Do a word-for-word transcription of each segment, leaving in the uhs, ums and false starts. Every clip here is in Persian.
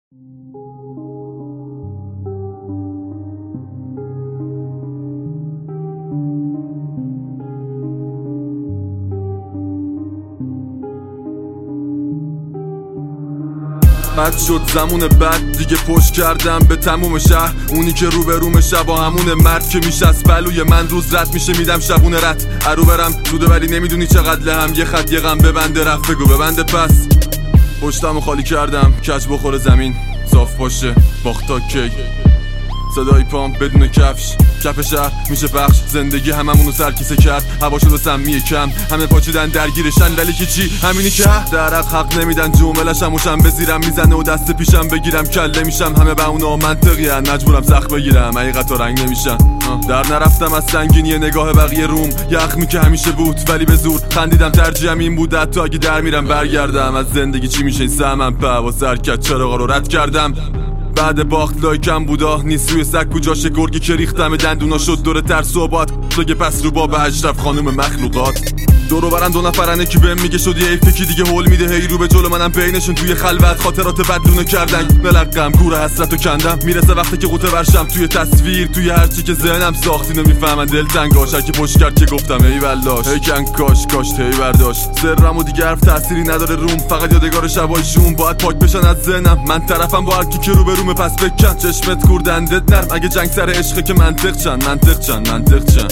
بد شد زمون بعد دیگه پشت کردم به تموم شهر. اونی که رو به روم شب با همون مرد که میشه از پلوی من روز رد میشه میدم شبونه رد ارو برم زوده ولی نمیدونی چقدر لهم یه خط یه غم ببنده رفت بگو ببنده پس پشتمو خالی کردم کج بخوره زمین صاف باشه باختا کی صدای پام بدون کفش کف شهر میشه بخش زندگی هممونو سرکیسه کرد هوا شد و سمیه کم همه پاچیدن درگیرشن ولی که چی همینی که درق حق نمیدن جملشم وشم بزیرم میزنه و دست پیشم بگیرم کله میشم همه به اونا منطقی هن مجبورم سخت بگیرم حقیقت ها رنگ نمیشن در نرفتم از سنگینی نگاه بقیه روم یخمی که همیشه بود ولی به زور خندیدم ترجیحم این بود حتی اگه در میرم برگردم از زندگی چی میشه این سهمم پا و سرکت چراغا رو رد کردم بعد باخت لایکم بودا نیست روی سگ کجاش گرگی که ریختم دندونا شد دور ترس و باد بگه پس رو باب اشرف خانوم مخلوقات دورو برن دو نفرنه که بهم میگه شدی حیفه که دیگه هول میده هی رو به جلو منم بینشون توی خلوت خاطرات بدلونو کردن ملقم کوره حسرتو کندم میرسه وقتی که قوطه برشم توی تصویر توی هرچی که ذهنم ساخت اینو میفهمن دلتنگاش که پشت کرد که گفتم ای والله ای کن کاش کاش تی برداشت سرمو دیگه حرف تأثیری نداره روم فقط یادگار شبایشون باید پاک بشن از ذهنم من طرفم با هر کی که رو به روم پس بکن چشمت کوردندت نرم اگه جنگ سر عشقه که منطق چن منطق چن منطق چن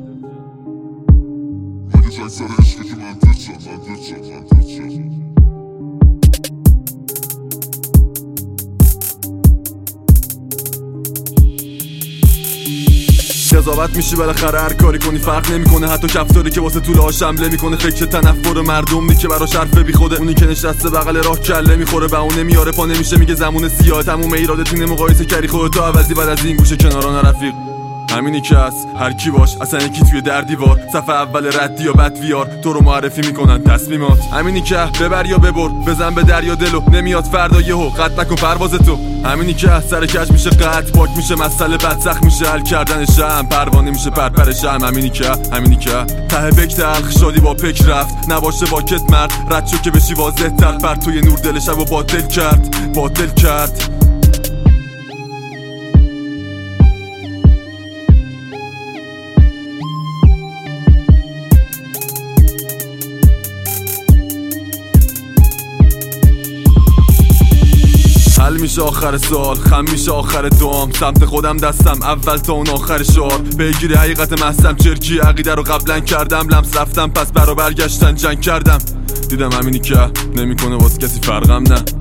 جنگ سر عشقه که منطق چن منطق چن منطق چن قضاوت میشی بالاخره هر کاری کنی فرق نمیکنه حتی کفتاری که واسه طول هاش حمله میکنه فکر تنفر مردم نی که براش حرف بی خوده اونی که نشسته بغل راه کله میخوره به اون نمیاره پا نمیشه میگه زمون سیاه تموم ایرادت اینه مقایسه کردی خودتو عوضی بعد از این گوشه کنارا رفیق همینی که هست هر کی باش اصلا یکی توی در دیوار صفحه اول ردی یا بد ویار تو رو معرفی میکنن تصمیمات همینی که ببر یا ببر بزن به دریا دلو نمیاد فردا یهو قطع نکن پرواز تو همینی که سر کج میشه قطع پاک میشه مسئله بد سخت میشه حل کردن شم پروانه میشه پرپر شم همینی که همینی که ته بک تلخ شادی با پک رفت نباشه واکت مرد رد شو که بشی واضح تر پر توی نور دل شب و باطل کرد باطل کرد حل میشه آخر سال خم میشه آخر دوام سمت خودم دستم اول تا اون آخر شعار بگیری حقیقت محسم چرکی عقیده رو قبلا کردم لمس رفتم پس برا برگشتن جنگ کردم دیدم همینی که نمیکنه واسه کسی فرقم نه